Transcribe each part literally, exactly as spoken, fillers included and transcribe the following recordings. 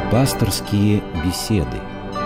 Пасторские беседы.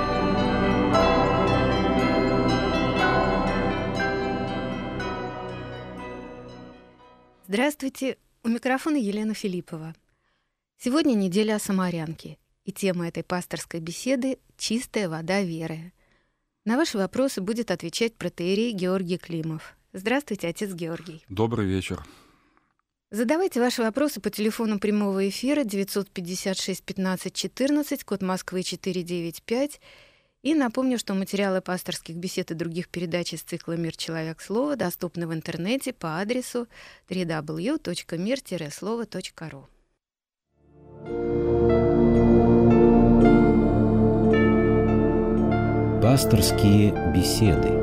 Здравствуйте, у микрофона Елена Филиппова. Сегодня неделя о Самарянке, и тема этой пасторской беседы — «Чистая вода веры». На ваши вопросы будет отвечать протоиерей Георгий Климов. Здравствуйте, отец Георгий. Добрый вечер. Задавайте ваши вопросы по телефону прямого эфира девятьсот пятьдесят шесть пятнадцать четырнадцать, код Москвы четыреста девяносто пять. И напомню, что материалы пасторских бесед и других передач из цикла «Мир. Человек. Слово» доступны в интернете по адресу дабл ю дабл ю дабл ю точка мир слово точка ру. Пасторские беседы.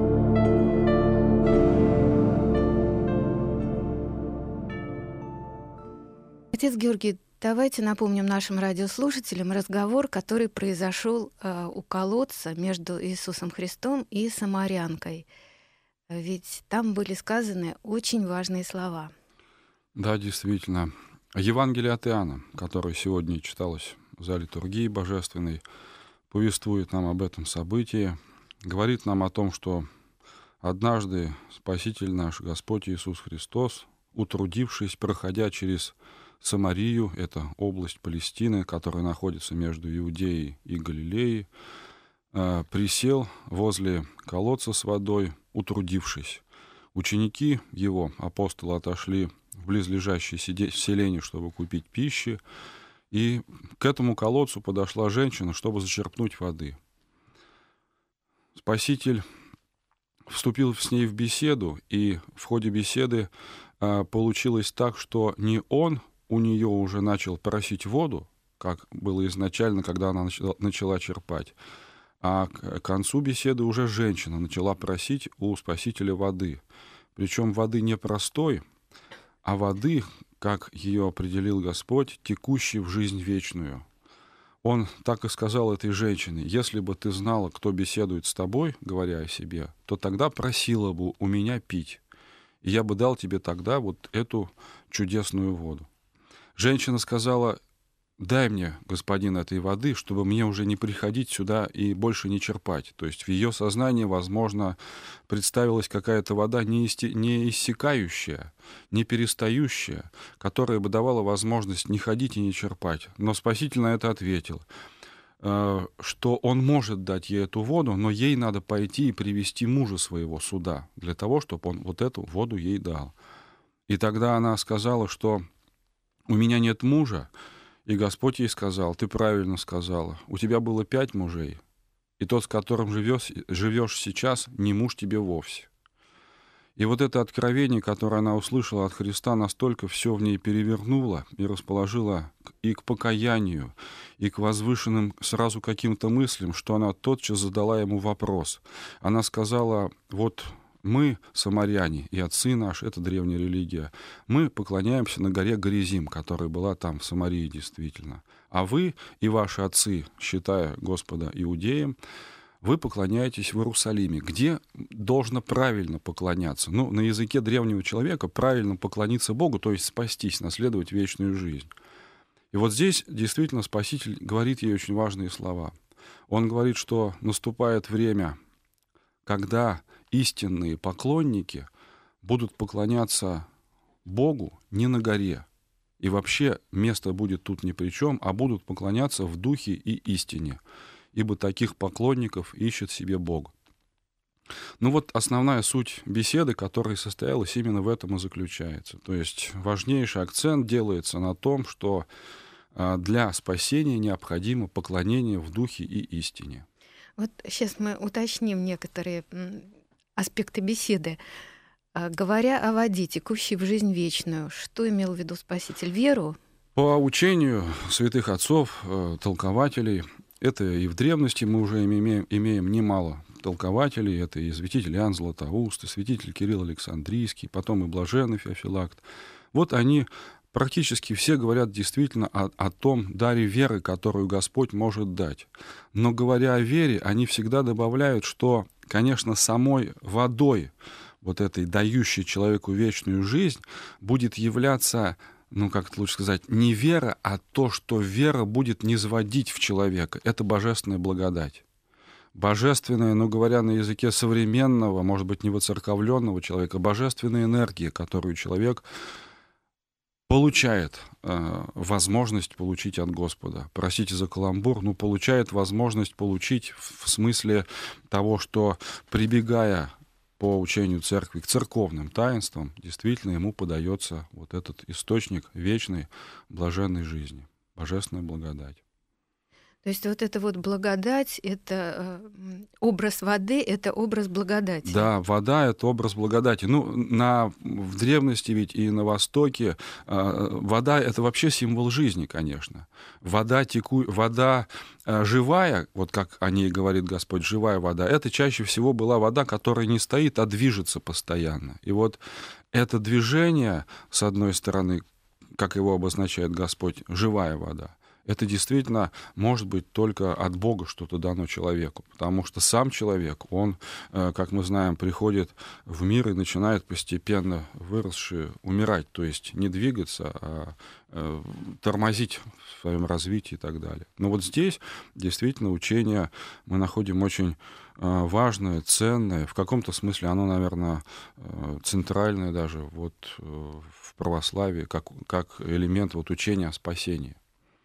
Отец Георгий, давайте напомним нашим радиослушателям разговор, который произошел э, у колодца между Иисусом Христом и Самарянкой. Ведь там были сказаны очень важные слова. Да, действительно. Евангелие от Иоанна, которое сегодня читалось за литургией божественной, повествует нам об этом событии, говорит нам о том, что однажды Спаситель наш, Господь Иисус Христос, утрудившись, проходя через Самарию, это область Палестины, которая находится между Иудеей и Галилеей, присел возле колодца с водой, утрудившись. Ученики его, апостолы, отошли в близлежащее селение, чтобы купить пищи, и к этому колодцу подошла женщина, чтобы зачерпнуть воды. Спаситель вступил с ней в беседу, и в ходе беседы получилось так, что не он у нее уже начал просить воду, как было изначально, когда она начала, начала черпать, а к концу беседы уже женщина начала просить у Спасителя воды. Причем воды не простой, а воды, как ее определил Господь, текущей в жизнь вечную. Он так и сказал этой женщине: «Если бы ты знала, кто беседует с тобой, говоря о себе, то тогда просила бы у меня пить, и я бы дал тебе тогда вот эту чудесную воду». Женщина сказала: «Дай мне, господин, этой воды, чтобы мне уже не приходить сюда и больше не черпать». То есть в ее сознании, возможно, представилась какая-то вода не, исти... не иссякающая, не перестающая, которая бы давала возможность не ходить и не черпать. Но Спаситель на это ответил, что он может дать ей эту воду, но ей надо пойти и привести мужа своего сюда, для того, чтобы он вот эту воду ей дал. И тогда она сказала, что «у меня нет мужа». И Господь ей сказал: «Ты правильно сказала, у тебя было пять мужей, и тот, с которым живешь, живешь сейчас, не муж тебе вовсе». И вот это откровение, которое она услышала от Христа, настолько все в ней перевернуло и расположило и к покаянию, и к возвышенным сразу каким-то мыслям, что она тотчас задала ему вопрос. Она сказала: «Вот мы, самаряне, и отцы наши, это древняя религия, мы поклоняемся на горе Горизим, которая была там, в Самарии, действительно. А вы и ваши отцы, считая Господа иудеем, вы поклоняетесь в Иерусалиме, где должно правильно поклоняться». Ну, на языке древнего человека правильно поклониться Богу, то есть спастись, наследовать вечную жизнь. И вот здесь действительно Спаситель говорит ей очень важные слова. Он говорит, что наступает время, когда истинные поклонники будут поклоняться Богу не на горе. И вообще место будет тут ни при чем, а будут поклоняться в духе и истине. Ибо таких поклонников ищет себе Бог. Ну вот основная суть беседы, которая состоялась, именно в этом и заключается. То есть важнейший акцент делается на том, что для спасения необходимо поклонение в духе и истине. Вот сейчас мы уточним некоторые аспекты беседы. Говоря о воде, текущей в жизнь вечную, что имел в виду Спаситель? Веру? По учению святых отцов, толкователей, это и в древности мы уже имеем, имеем немало толкователей, это и святитель Иоанн Златоуст, и святитель Кирилл Александрийский, потом и блаженный Феофилакт. Вот они практически все говорят действительно о, о том даре веры, которую Господь может дать. Но говоря о вере, они всегда добавляют, что, конечно, самой водой, вот этой дающей человеку вечную жизнь, будет являться ну, как это лучше сказать, не вера, а то, что вера будет низводить в человека. Это божественная благодать. Божественная, ну, говоря на языке современного, может быть, не воцерковленного человека, божественная энергия, которую человек получает э, возможность получить от Господа. Простите за каламбур, но получает возможность получить в смысле того, что, прибегая по учению церкви к церковным таинствам, действительно ему подается вот этот источник вечной блаженной жизни, божественная благодать. То есть вот эта вот благодать, это э, образ воды, это образ благодати. Да, вода — это образ благодати. Ну, на, в древности ведь и на Востоке э, вода — это вообще символ жизни, конечно. Вода, теку, вода э, живая, вот как о ней говорит Господь, живая вода, это чаще всего была вода, которая не стоит, а движется постоянно. И вот это движение, с одной стороны, как его обозначает Господь, живая вода, это действительно может быть только от Бога что-то дано человеку, потому что сам человек, он, как мы знаем, приходит в мир и начинает постепенно, выросший, умирать, то есть не двигаться, а тормозить в своем развитии и так далее. Но вот здесь действительно учение мы находим очень важное, ценное, в каком-то смысле оно, наверное, центральное даже вот в православии, как, как элемент вот учения о спасении.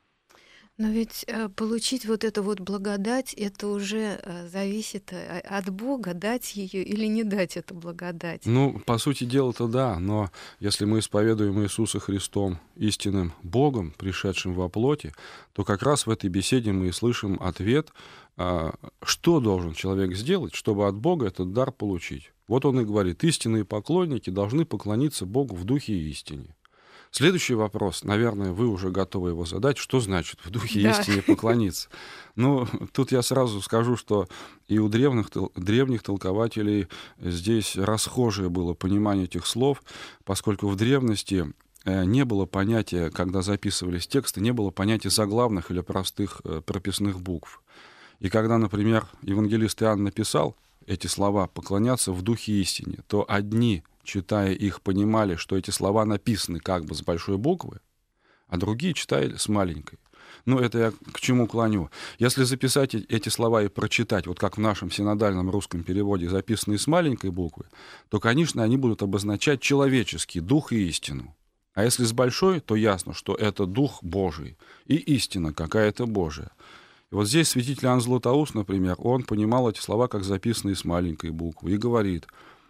Но ведь э, получить вот эту вот благодать, это уже э, зависит э, от Бога, дать ее или не дать эту благодать. Ну, по сути дела-то да, но если мы исповедуем Иисуса Христом истинным Богом, пришедшим во плоти, то как раз в этой беседе мы и слышим ответ, э, что должен человек сделать, чтобы от Бога этот дар получить. Вот он и говорит, истинные поклонники должны поклониться Богу в духе и истине. Следующий вопрос, наверное, вы уже готовы его задать. Что значит в духе Да. истине поклониться? Ну, тут я сразу скажу, что и у древних, древних толкователей здесь расхожее было понимание этих слов, поскольку в древности не было понятия, когда записывались тексты, не было понятия заглавных или простых прописных букв. И когда, например, евангелист Иоанн написал эти слова «поклоняться в духе истине», то одни, читая их, понимали, что эти слова написаны как бы с большой буквы, а другие читали с маленькой. Ну, это я к чему клоню. Если записать эти слова и прочитать, вот как в нашем синодальном русском переводе записанные с маленькой буквы, то, конечно, они будут обозначать человеческий дух и истину. А если с большой, то ясно, что это дух Божий и истина какая-то Божия. И вот здесь святитель Иоанн Златоуст, например, он понимал эти слова как записанные с маленькой буквы и говорит,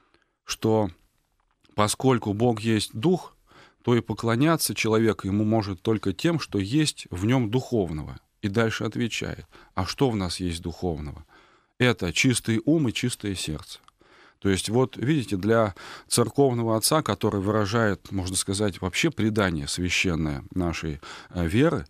что поскольку Бог есть дух, то и поклоняться человеку ему может только тем, что есть в нем духовного. И дальше отвечает, а что в нас есть духовного? Это чистый ум и чистое сердце. То есть вот, видите, для церковного отца, который выражает, можно сказать, вообще предание священное нашей веры,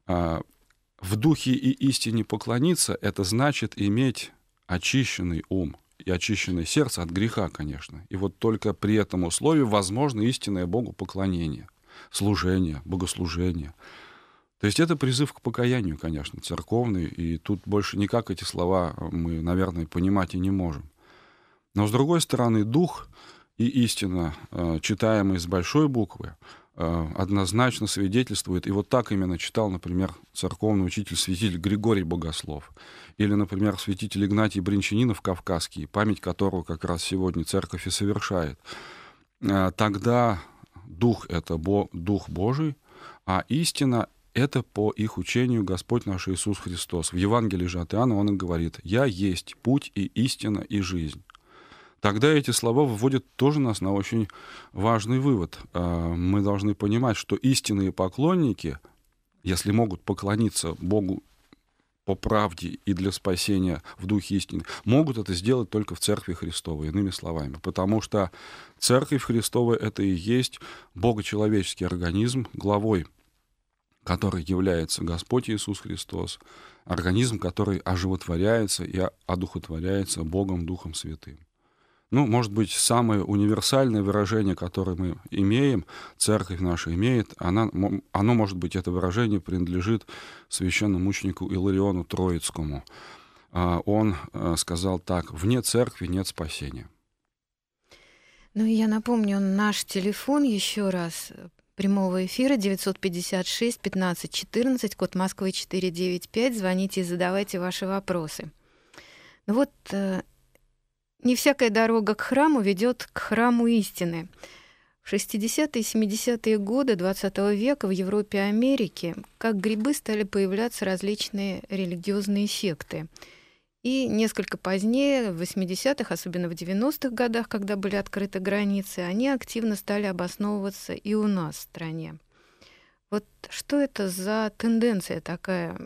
в духе и истине поклониться, это значит иметь очищенный ум и очищенное сердце от греха, конечно. И вот только при этом условии возможно истинное Богу поклонение, служение, богослужение. То есть это призыв к покаянию, конечно, церковный, и тут больше никак эти слова мы, наверное, понимать и не можем. Но, с другой стороны, дух и истина, читаемые с большой буквы, однозначно свидетельствует, и вот так именно читал, например, церковный учитель, святитель Григорий Богослов, или, например, святитель Игнатий Брянчанинов Кавказский, память которого как раз сегодня церковь и совершает. Тогда дух — это Бо, дух Божий, а истина — это по их учению Господь наш Иисус Христос. В Евангелии же от Иоанна он и говорит: «Я есть путь и истина и жизнь». Тогда эти слова выводят тоже нас на очень важный вывод. Мы должны понимать, что истинные поклонники, если могут поклониться Богу по правде и для спасения в духе истины, могут это сделать только в Церкви Христовой, иными словами. Потому что Церковь Христова — это и есть богочеловеческий организм, главой который является Господь Иисус Христос, организм, который оживотворяется и одухотворяется Богом Духом Святым. Ну, может быть, самое универсальное выражение, которое мы имеем, церковь наша имеет, она, оно, может быть, это выражение принадлежит священномученику Илариону Троицкому. Он сказал так: «Вне церкви нет спасения». Ну, и я напомню наш телефон еще раз. прямого эфира девятьсот пятьдесят шесть пятнадцать четырнадцать, код Москвы четыре девять пять. Звоните и задавайте ваши вопросы. Ну вот, э, не всякая дорога к храму ведет к храму истины. В шестидесятые и семидесятые годы двадцатого века в Европе и Америке как грибы стали появляться различные религиозные секты. И несколько позднее, в восьмидесятых, особенно в девяностых годах, когда были открыты границы, они активно стали обосновываться и у нас в стране. Вот что это за тенденция такая?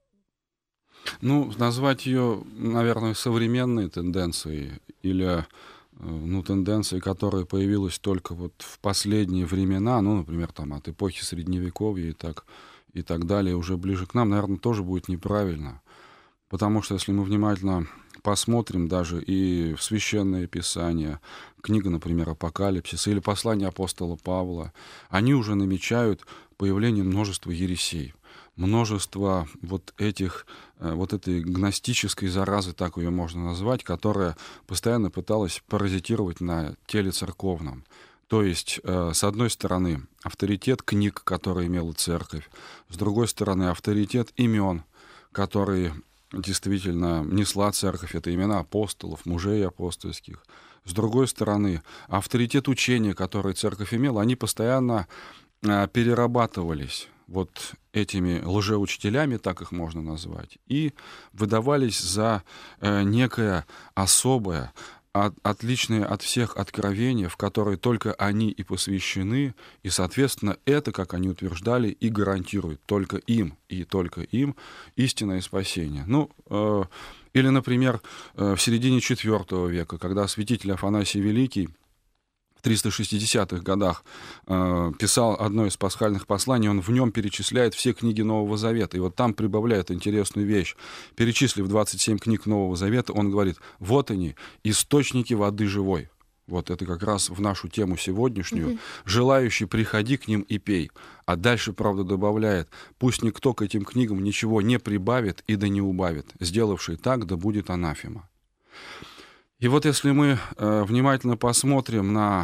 Ну, назвать ее, наверное, современной тенденцией или ну, тенденцией, которая появилась только вот в последние времена, ну, например, там, от эпохи Средневековья и так, и так далее, уже ближе к нам, наверное, тоже будет неправильно. Потому что если мы внимательно посмотрим даже и в Священное Писание, книга, например, Апокалипсис или послание апостола Павла, они уже намечают появление множества ересей, множество вот этих, вот этой гностической заразы, так ее можно назвать, которая постоянно пыталась паразитировать на теле церковном. То есть, с одной стороны, авторитет книг, которые имела церковь, с другой стороны, авторитет имен, которые действительно несла церковь, это имена апостолов, мужей апостольских. С другой стороны, авторитет учения, который церковь имела, они постоянно перерабатывались вот этими лжеучителями, так их можно назвать, и выдавались за некое особое, от, отличное от всех откровение, в которое только они и посвящены, и, соответственно, это, как они утверждали, и гарантирует только им, и только им истинное спасение. Ну, э, или, например, э, в середине четвёртого века, когда святитель Афанасий Великий в триста шестидесятых годах э, писал одно из пасхальных посланий, он в нем перечисляет все книги Нового Завета. И вот там прибавляет интересную вещь. Перечислив двадцать семь книг Нового Завета, он говорит, вот они, источники воды живой. Вот это как раз в нашу тему сегодняшнюю. Mm-hmm. «Желающий, приходи к ним и пей». А дальше, правда, добавляет, пусть никто к этим книгам ничего не прибавит и да не убавит. Сделавший так, да будет анафема. И вот если мы э, внимательно посмотрим на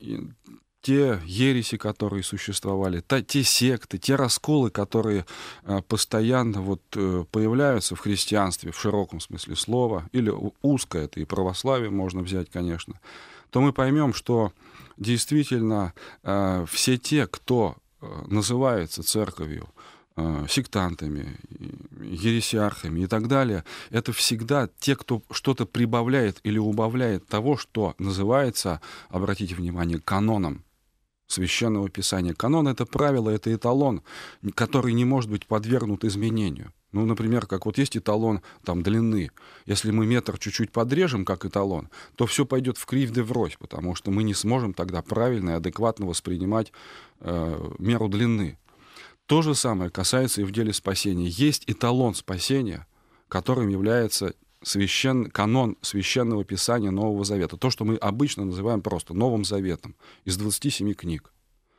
те ереси, которые существовали, та, те секты, те расколы, которые э, постоянно вот, э, появляются в христианстве в широком смысле слова, или узкое, это и православие можно взять, конечно, то мы поймем, что действительно э, все те, кто э, называется церковью, сектантами, ересиархами и так далее, это всегда те, кто что-то прибавляет или убавляет того, что называется, обратите внимание, каноном Священного Писания. Канон — это правило, это эталон, который не может быть подвергнут изменению. Ну, например, как вот есть эталон там, длины. Если мы метр чуть-чуть подрежем, как эталон, то все пойдет в кривь да врозь, потому что мы не сможем тогда правильно и адекватно воспринимать э, меру длины. То же самое касается и в деле спасения. Есть эталон спасения, которым является священ... канон Священного Писания Нового Завета. То, что мы обычно называем просто Новым Заветом из двадцати семи книг.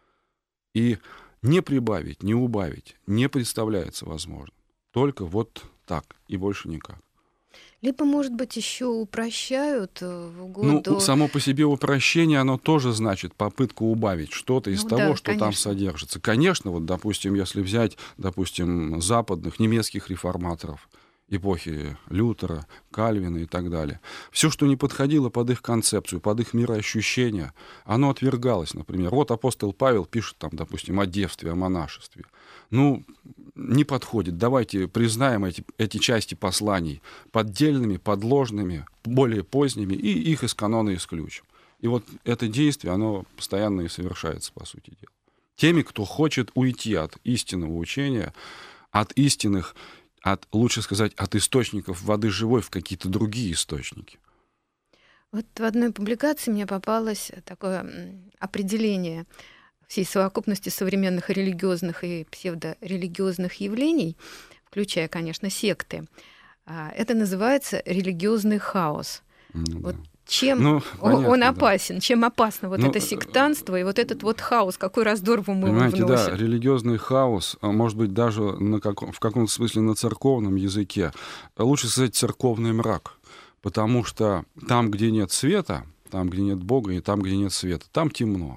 И не прибавить, не убавить не представляется возможным. Только вот так и больше никак. Либо, может быть, еще упрощают в угоду... Ну, само по себе упрощение, оно тоже значит попытку убавить что-то из ну, того, да, что конечно. там содержится. Конечно, вот, допустим, если взять, допустим, западных, немецких реформаторов эпохи Лютера, Кальвина и так далее, все, что не подходило под их концепцию, под их мироощущение, оно отвергалось, например. Вот апостол Павел пишет, там, допустим, о девстве, о монашестве. Ну, не подходит. Давайте признаем эти, эти части посланий поддельными, подложными, более поздними, и их из канона исключим. И вот это действие, оно постоянно и совершается, по сути дела. Теми, кто хочет уйти от истинного учения, от истинных, от, лучше сказать, от источников воды живой в какие-то другие источники. Вот в одной публикации мне попалось такое определение всей совокупности современных религиозных и псевдорелигиозных явлений, включая, конечно, секты. Это называется религиозный хаос. Ну, вот да. чем ну, понятно, он опасен, да. чем опасно вот ну, это сектантство и вот этот вот хаос, какой раздор в умы он Понимаете, вносит. да, религиозный хаос, может быть, даже на каком, в каком-то смысле на церковном языке, лучше сказать церковный мрак, потому что там, где нет света, там, где нет Бога, и там, где нет света, там темно.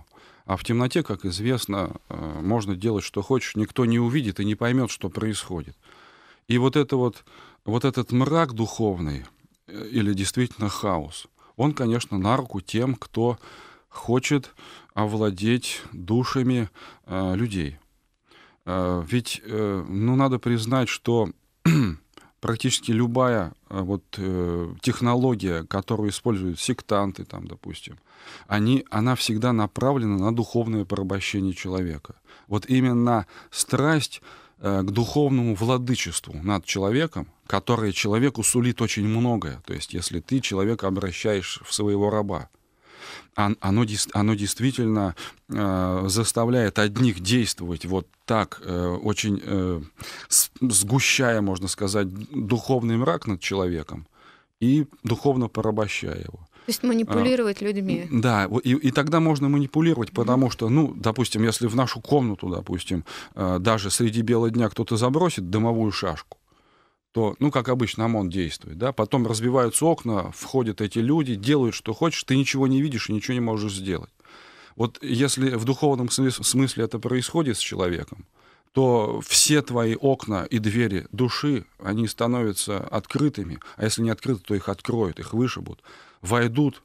А в темноте, как известно, можно делать, что хочешь, никто не увидит и не поймет, что происходит. И вот, это вот, вот этот мрак духовный, или действительно хаос, он, конечно, на руку тем, кто хочет овладеть душами э, людей. Э, ведь, э, ну, надо признать, что практически любая э, вот, э, технология, которую используют сектанты, там, допустим, они, она всегда направлена на духовное порабощение человека. Вот именно страсть э, к духовному владычеству над человеком, которое человеку сулит очень многое. То есть, если ты человека обращаешь в своего раба, оно, оно действительно э, заставляет одних действовать вот так, э, очень э, сгущая, можно сказать, духовный мрак над человеком и духовно порабощая его. То есть манипулировать а, людьми. Да, и, и тогда можно манипулировать, потому mm-hmm. что, ну, допустим, если в нашу комнату, допустим, э, даже среди бела дня кто-то забросит дымовую шашку, то, ну, как обычно, ОМОН действует, да, потом разбиваются окна, входят эти люди, делают, что хочешь, ты ничего не видишь и ничего не можешь сделать. Вот если в духовном смысле это происходит с человеком, то все твои окна и двери души, они становятся открытыми, а если не открыты, то их откроют, их вышибут, войдут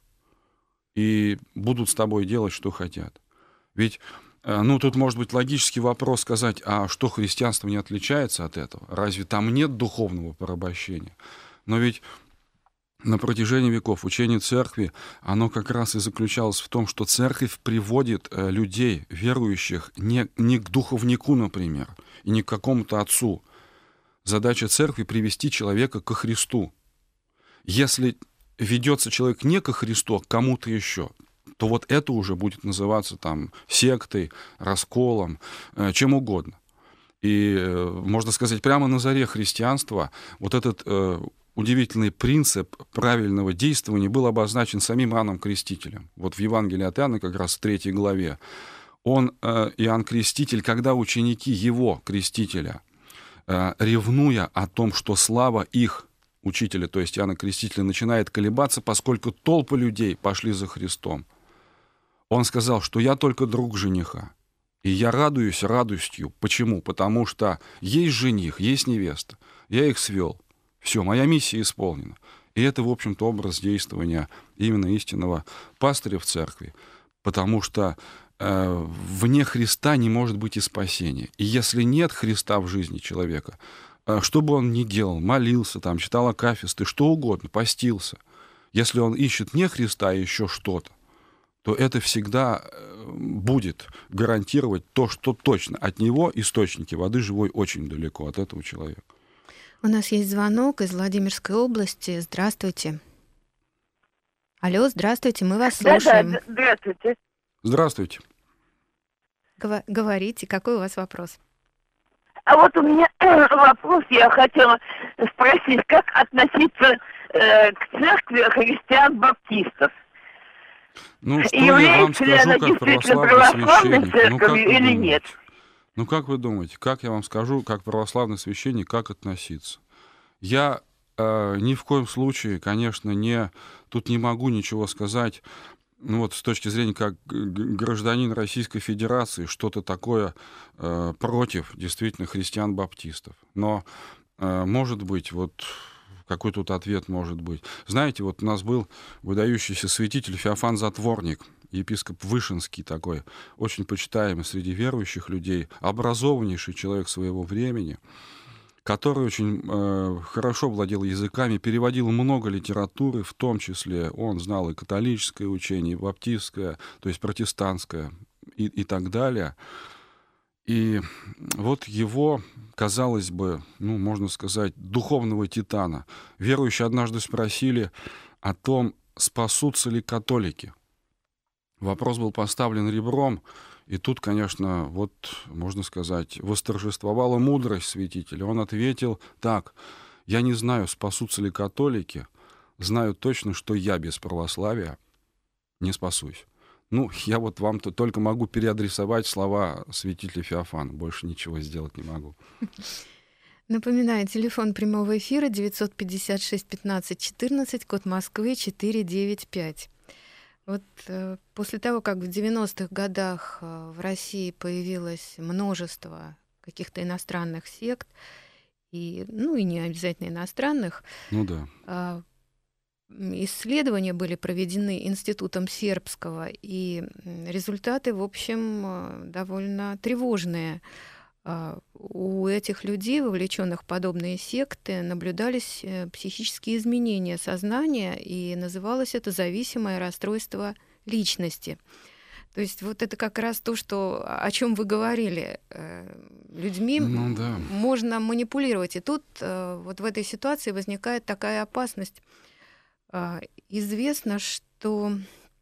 и будут с тобой делать, что хотят. Ведь ну, тут может быть логический вопрос сказать, а что христианство не отличается от этого? Разве там нет духовного порабощения? Но ведь на протяжении веков учение церкви, оно как раз и заключалось в том, что церковь приводит людей, верующих, не, не к духовнику, например, и не к какому-то отцу. Задача церкви — привести человека ко Христу. Если ведется человек не ко Христу, а к кому-то еще, то вот это уже будет называться там сектой, расколом, э, чем угодно. И, э, можно сказать, прямо на заре христианства вот этот э, удивительный принцип правильного действования был обозначен самим Иоанном Крестителем. Вот в Евангелии от Иоанна, как раз в третьей главе, он, э, Иоанн Креститель, когда ученики его, Крестителя, э, ревнуя о том, что слава их учителя, то есть Иоанна Крестителя, начинает колебаться, поскольку толпы людей пошли за Христом, он сказал, что я только друг жениха, и я радуюсь радостью. Почему? Потому что есть жених, есть невеста. Я их свел. Все, моя миссия исполнена. И это, в общем-то, образ действования именно истинного пастыря в церкви. Потому что э, вне Христа не может быть и спасения. И если нет Христа в жизни человека, э, что бы он ни делал, молился, там, читал акафисты, что угодно, постился, если он ищет не Христа, а еще что-то, то это всегда будет гарантировать то, что точно от него источники воды живой очень далеко от этого человека. У нас есть звонок из Владимирской области. Здравствуйте. Алло, здравствуйте, мы вас слушаем. Да, да, здравствуйте. Здравствуйте. Гов- говорите, какой у вас вопрос? А вот у меня вопрос, я хотела спросить, как относиться э, к церкви христиан-баптистов? Ну, что я вам скажу, как православный священник? Ну, как вы или думаете? нет? Ну, как вы думаете, как я вам скажу, как православный священник, как относиться? Я э, ни в коем случае, конечно, не, тут не могу ничего сказать, ну, вот с точки зрения как гражданин Российской Федерации, что-то такое э, против действительно христиан-баптистов. Но, э, может быть, вот... Какой тут ответ может быть? Знаете, вот у нас был выдающийся святитель Феофан Затворник, епископ Вышинский такой, очень почитаемый среди верующих людей, образованнейший человек своего времени, который очень э, хорошо владел языками, переводил много литературы, в том числе он знал и католическое учение, и баптистское, то есть протестантское и, и так далее. И вот его, казалось бы, ну, можно сказать, духовного титана, верующие однажды спросили о том, спасутся ли католики. Вопрос был поставлен ребром, и тут, конечно, вот, можно сказать, восторжествовала мудрость святителя. Он ответил так: я не знаю, спасутся ли католики, знаю точно, что я без православия не спасусь. Ну, я вот вам -то только могу переадресовать слова святителя Феофана. Больше ничего сделать не могу. Напоминаю, телефон прямого эфира девятьсот пятьдесят шесть пятнадцать четырнадцать, код Москвы четыреста девяносто пять. Вот э, после того, как в девяностых годах э, в России появилось множество каких-то иностранных сект, и, ну и не обязательно иностранных, Ну да. э, исследования были проведены Институтом Сербского, и результаты, в общем, э, довольно тревожные. Э, У этих людей, вовлеченных в подобные секты, наблюдались э, психические изменения сознания, и называлось это зависимое расстройство личности. То есть вот это как раз то, что, о чем вы говорили. Э, Людьми Ну да. можно манипулировать. И тут э, вот в этой ситуации возникает такая опасность. Э, Известно, что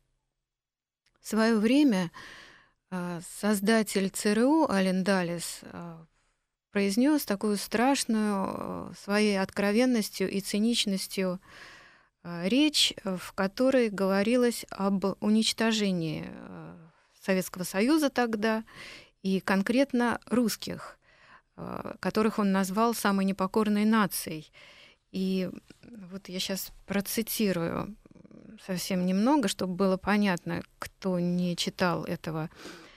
в свое время э, создатель ЦРУ Ален Далес э, произнес такую страшную э, своей откровенностью и циничностью э, речь, э, в которой говорилось об уничтожении э, Советского Союза тогда и конкретно русских, э, которых он назвал самой непокорной нацией. И вот я сейчас процитирую совсем немного, чтобы было понятно, кто не читал этого.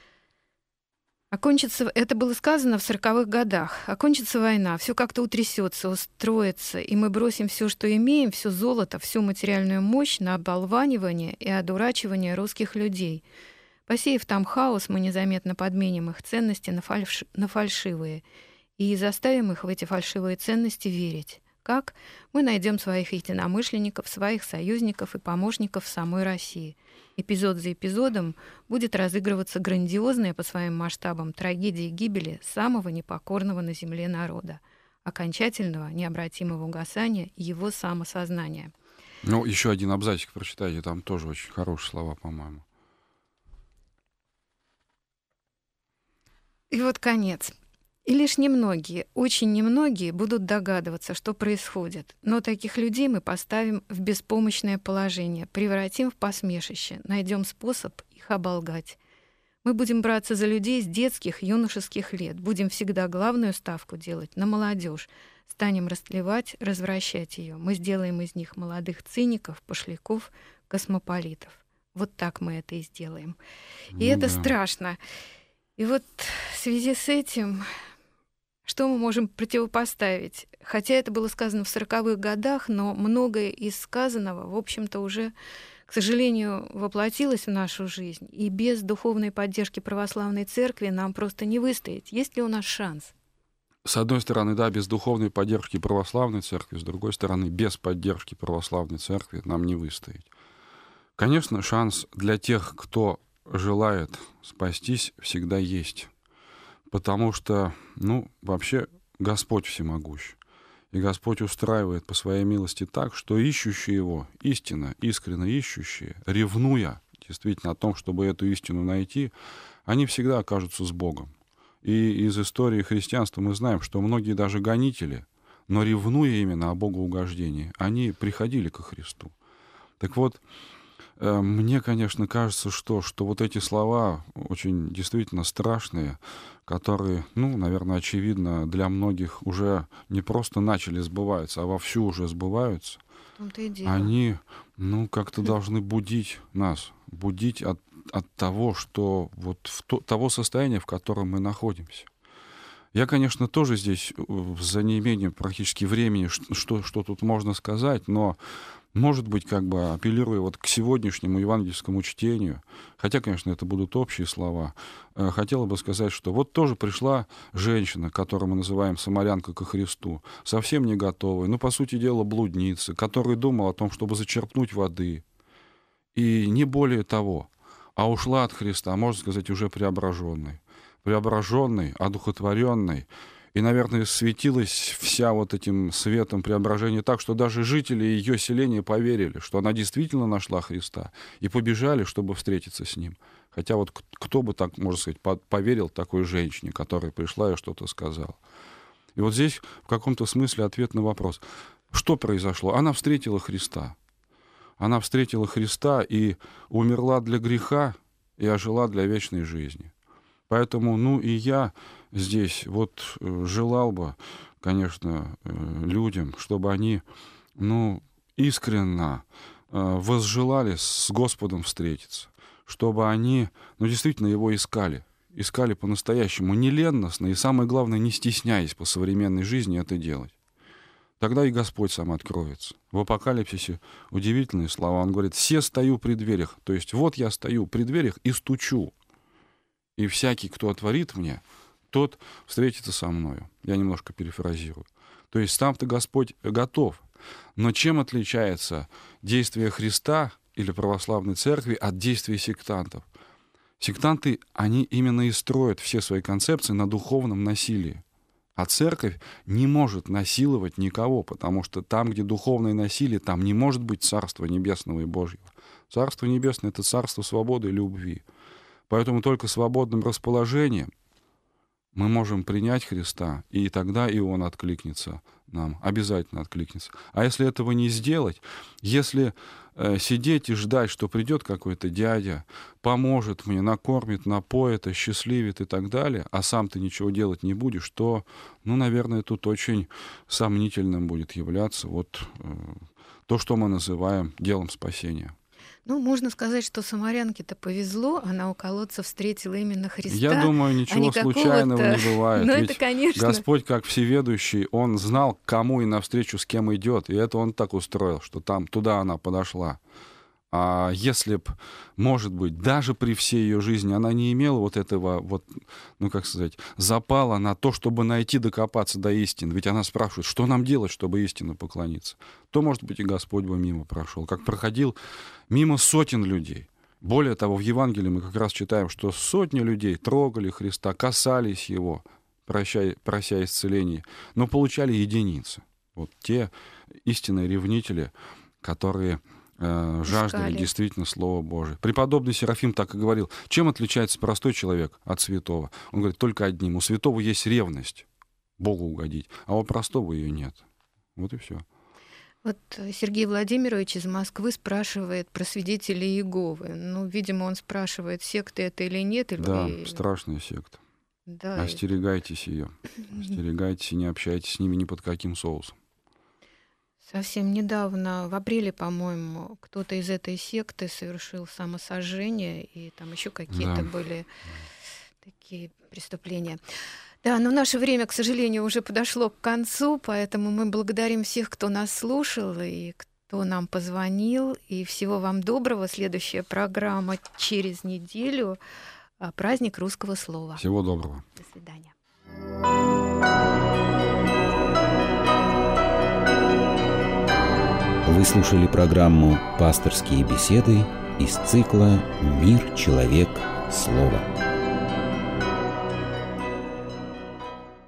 Окончится, это было сказано в сороковых годах. Окончится война, все как-то утрясется, устроится, и мы бросим все, что имеем, все золото, всю материальную мощь на оболванивание и одурачивание русских людей. Посеяв там хаос, мы незаметно подменим их ценности на, фальш... на фальшивые и заставим их в эти фальшивые ценности верить. Как? Мы найдем своих единомышленников, своих союзников и помощников в самой России. Эпизод за эпизодом будет разыгрываться грандиозная по своим масштабам трагедия гибели самого непокорного на земле народа, окончательного необратимого угасания его самосознания. Ну, еще один абзацик прочитайте, там тоже очень хорошие слова, по-моему. И вот конец. И лишь немногие, очень немногие будут догадываться, что происходит. Но таких людей мы поставим в беспомощное положение, превратим в посмешище, найдем способ их оболгать. Мы будем браться за людей с детских, юношеских лет, будем всегда главную ставку делать на молодежь, станем растлевать, развращать ее. Мы сделаем из них молодых циников, пошляков, космополитов. Вот так мы это и сделаем. И Ну это да. страшно. И вот в связи с этим... Что мы можем противопоставить? Хотя это было сказано в сороковых годах, но многое из сказанного, в общем-то, уже, к сожалению, воплотилось в нашу жизнь. И без духовной поддержки православной церкви нам просто не выстоять. Есть ли у нас шанс? С одной стороны, да, без духовной поддержки православной церкви, с другой стороны, без поддержки православной церкви нам не выстоять. Конечно, шанс для тех, кто желает спастись, всегда есть. Потому что, ну, вообще Господь всемогущ. И Господь устраивает по своей милости так, что ищущие Его, истинно, искренне ищущие, ревнуя действительно о том, чтобы эту истину найти, они всегда окажутся с Богом. И из истории христианства мы знаем, что многие даже гонители, но ревнуя именно о богоугождении, они приходили ко Христу. Так вот, мне, конечно, кажется, что, что вот эти слова очень действительно страшные, которые, ну, наверное, очевидно, для многих уже не просто начали сбываться, а вовсю уже сбываются, В том-то и дело. они, ну, как-то должны будить нас, будить от, от того, что вот в то, того состояния, в котором мы находимся. Я, конечно, тоже здесь за неимением практически времени, что, что тут можно сказать, но, может быть, как бы апеллируя вот к сегодняшнему евангельскому чтению, хотя, конечно, это будут общие слова, хотела бы сказать, что вот тоже пришла женщина, которую мы называем самарянка ко Христу, совсем не готовая, ну, по сути дела, блудница, которая думала о том, чтобы зачерпнуть воды, и не более того, а ушла от Христа, можно сказать, уже преображенной. преображенной, одухотворенной, и, наверное, светилась вся вот этим светом преображения так, что даже жители ее селения поверили, что она действительно нашла Христа, и побежали, чтобы встретиться с Ним. Хотя вот кто бы так, можно сказать, поверил такой женщине, которая пришла и что-то сказала. И вот здесь в каком-то смысле ответ на вопрос. Что произошло? Она встретила Христа. Она встретила Христа и умерла для греха, и ожила для вечной жизни. Поэтому, ну, и я здесь вот желал бы, конечно, людям, чтобы они, ну, искренно возжелали с Господом встретиться, чтобы они, ну, действительно его искали, искали по-настоящему, не ленностно и, самое главное, не стесняясь по современной жизни это делать. Тогда и Господь сам откроется. В Апокалипсисе удивительные слова. Он говорит: «Се стою при дверях». То есть вот я стою при дверях и стучу. И всякий, кто отворит мне, тот встретится со мною. Я немножко перефразирую. То есть сам-то Господь готов. Но чем отличается действие Христа или православной церкви от действий сектантов? Сектанты, они именно и строят все свои концепции на духовном насилии. А церковь не может насиловать никого, потому что там, где духовное насилие, там не может быть Царства Небесного и Божьего. Царство Небесное — это царство свободы и любви. Поэтому только свободным расположением мы можем принять Христа, и тогда и Он откликнется нам, обязательно откликнется. А если этого не сделать, если э, сидеть и ждать, что придет какой-то дядя, поможет мне, накормит, напоит, осчастливит и так далее, а сам ты ничего делать не будешь, то, ну, наверное, тут очень сомнительным будет являться вот э, то, что мы называем делом спасения. Ну, можно сказать, что самарянке-то повезло, она у колодца встретила именно Христа. Я думаю, ничего а случайного не бывает. Ну, Ведь это, конечно. Господь, как всеведущий, Он знал, кому и навстречу с кем идет. И это Он так устроил, что там, туда она подошла. А если б, может быть, даже при всей ее жизни она не имела вот этого, вот, ну, как сказать, запала на то, чтобы найти, докопаться до истины. Ведь она спрашивает, что нам делать, чтобы истину поклониться. То, может быть, и Господь бы мимо прошел. Как проходил мимо сотен людей. Более того, в Евангелии мы как раз читаем, что сотни людей трогали Христа, касались Его, прощая, прося исцеления, но получали единицы. Вот те истинные ревнители, которые жаждали Искали. Действительно Слова Божие. Преподобный Серафим так и говорил: чем отличается простой человек от святого? Он говорит: только одним. У святого есть ревность Богу угодить, а у простого ее нет. Вот и все. Вот Сергей Владимирович из Москвы спрашивает про свидетелей Иеговы. Ну, видимо, он спрашивает, секта это или нет. Или... Да, страшная секта. Да, Остерегайтесь ее. Остерегайтесь и не общайтесь с ними ни под каким соусом. Совсем недавно, в апреле, по-моему, кто-то из этой секты совершил самосожжение, и там еще какие-то Да. были такие преступления. Да, но наше время, к сожалению, уже подошло к концу, поэтому мы благодарим всех, кто нас слушал и кто нам позвонил. И всего вам доброго. Следующая программа через неделю. Праздник русского слова. Всего доброго. До свидания. Вы слушали программу «Пасторские беседы» из цикла «Мир, человек, слово».